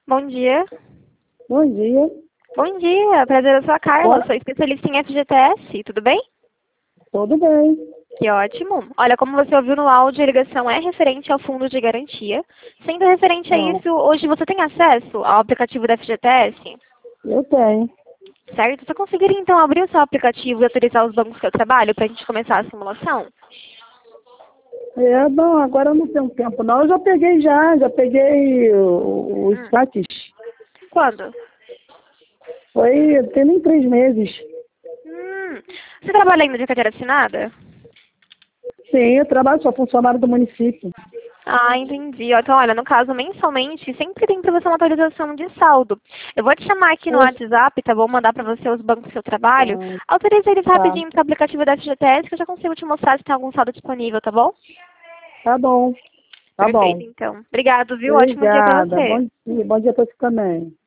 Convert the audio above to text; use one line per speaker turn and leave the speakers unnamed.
Bom dia.
Bom dia.
Bom dia, prazer, eu sou a Carla,
Olá.
sou especialista em FGTS, tudo bem?
Tudo bem?
Que ótimo. Olha, como você ouviu no áudio, a ligação é referente ao fundo de garantia. Sendo referente a
Não,
isso, hoje você tem acesso ao aplicativo da FGTS?
eu tenho.
Certo? Você conseguiria então abrir o seu aplicativo e autorizar os bancos que eu trabalho para a gente começar a simulação?
Não, agora eu não tenho tempo não. Eu já peguei os
Hum.
saques.
Quando?
Tem nem 3 meses.
Você trabalha ainda de carteira assinada?
Sim, eu trabalho, sou funcionário do município.
Ah, entendi. Então, olha, no caso, mensalmente, sempre tem para você uma atualização de saldo. Eu vou te chamar aqui no
Poxa,
WhatsApp, tá bom? Mandar para você os bancos do seu trabalho. Autoriza eles
tá.
rapidinho para o aplicativo da FGTS, que eu já consigo te mostrar se tem algum saldo disponível, tá bom?
Tá bom, tá
Perfeito,
bom.
então. Obrigado, viu? Ótimo dia para
Obrigada.
você.
Bom dia para você também.